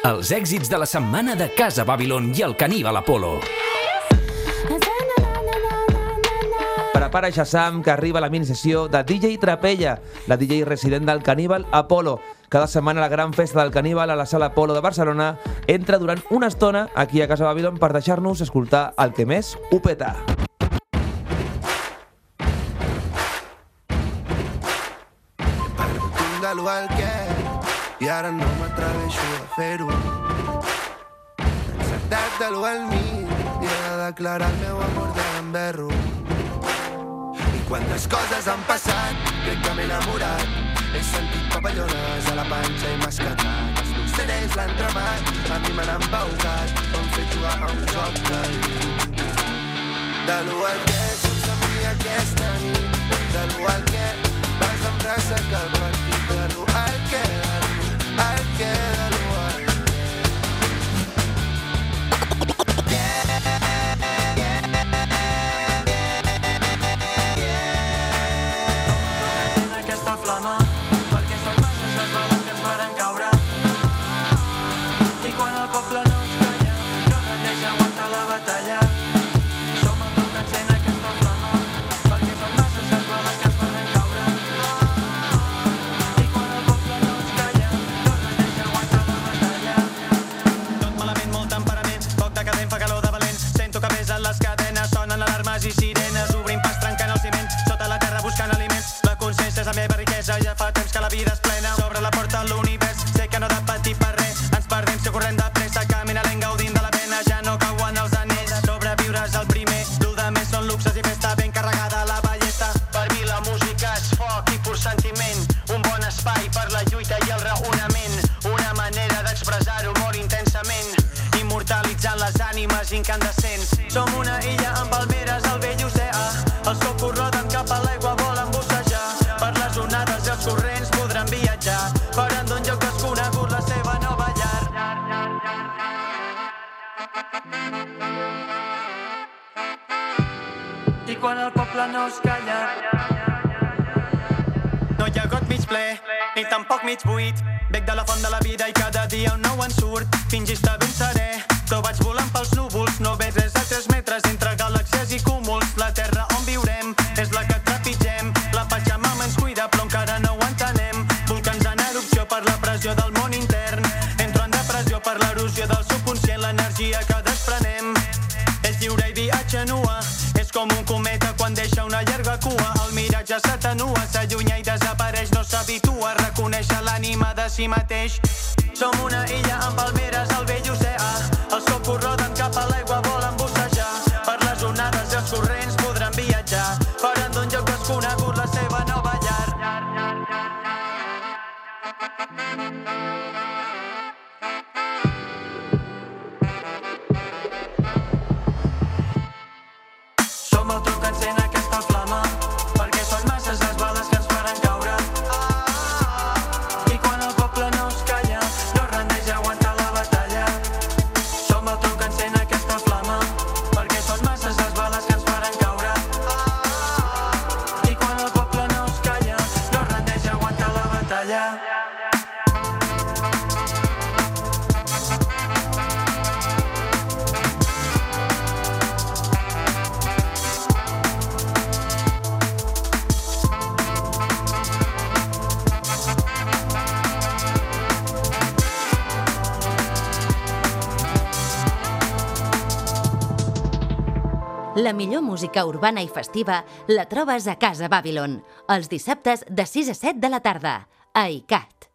Els èxits de la setmana de Casa Babylon i el Caníbal Apollo. Prepara Shazam, que arriba a la minisessió de DJ Trapella, la DJ resident del Caníbal Apollo. Cada setmana la gran festa del Caníbal a la Sala Apollo de Barcelona entra durant una estona aquí a Casa Babylon per deixar-nos escoltar el que més ho peta. Igual que i ara no m'atreveixo a fer-ho. Encertat de l'1 al mig i he de declarar el meu amor de gamberro. I quantes coses han passat, crec que m'he enamorat. He sentit papallones a la panxa i m'ha escatat. Els meus CDs l'han tremat, a mi me n'han embaucat. M'han fet jugar a un joc de nit. De l'1 al que sense mi aquesta nit. De l'1 al que vas amb ressaca el partit. De l'1 al que, al que, de l'1 al que. Aquesta flama, perquè són masses les bales que ens varen caure. I quan el poble no ens calla, no rendeix aguantar la batalla. Som el que encén aquesta flama, perquè són masses les bales que ens varen caure. I quan el poble no ens calla, no rendeix aguantar la batalla. Tot malament, molt temperament, poc decadent, fa calor de valent. Sento que pesen les cadenes, sonen alarmes i sirenes, obrim pas trencant el ciment, sota la terra buscant aliments. La consciència és la meva riquesa, ja fa temps que la vida és plena. S'obre la porta a l'univers, sé que no de patir per res. Ens perdem si correm de pressa, caminarem gaudint de la pena. Ja no cauen els anells, sobreviure és el primer. L'u de més són luxes i festa ben carregada la ballesta. Per mi la música és foc i pur sentiment, un bon espai per la lluita i el raonament. Una manera d'expressar-ho molt intensament, immortalitzant les ànimes incandescents. Som una illa amb palmeres al vell oceà, els cocos roden cap a l'aigua, volen bussejar. Per les onades i els corrents podran viatjar, faran d'un lloc desconegut la seva nova llar. I quan el poble no es calla, no hi ha got mig ple, ni tampoc mig buit. Bec de la font de la vida i cada dia un nou en surt. Fingista ben serè, però vaig volant pels núvols. No veig res a 3 metres entre galàxies i cúmuls. La terra on viurem és la que trepitgem. La Pachamama ens cuida però encara no ho entenem. Volcans en erupció per la pressió del món intern. Entro en depressió per l'erosió del subconscient. L'energia que desprenem és lliure i viatge nua. És com un cometa quan deixa una llarga cua. El miratge s'atenua, s'allunya i desapareix. No s'habitua a reconèixer l'ànima de si mateix. Som una illa amb palmeres al vell oceà, els cocos roden cap a l'aigua, volen bussejar. Per les onades i els corrents podran viatjar, faran d'un lloc desconegut la seva nova llar. Som el tronc que encén aquesta flama, perquè són masses les bales que ens faran caure. I quan el poble no es calla, no rendeix aguantar la batalla. Som el tronc que encén aquesta flama, perquè són masses les bales que ens faran caure. I quan el poble no es calla, no rendeix aguantar la batalla. La millor música urbana i festiva la trobes a Casa Babylon, els dissabtes de 6 a 7 de la tarda, a ICAT.